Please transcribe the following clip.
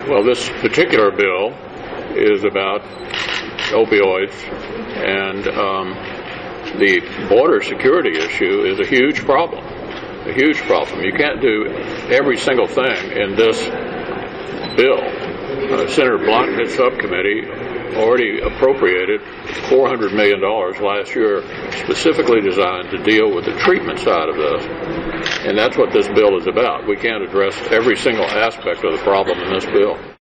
Well, this particular bill is about opioids, and the border security issue is a huge problem. A huge problem. You can't do every single thing in this bill. Senator Blunt and his subcommittee already appropriated $400 million last year specifically designed to deal with the treatment side of this. And that's what this bill is about. We can't address every single aspect of the problem in this bill.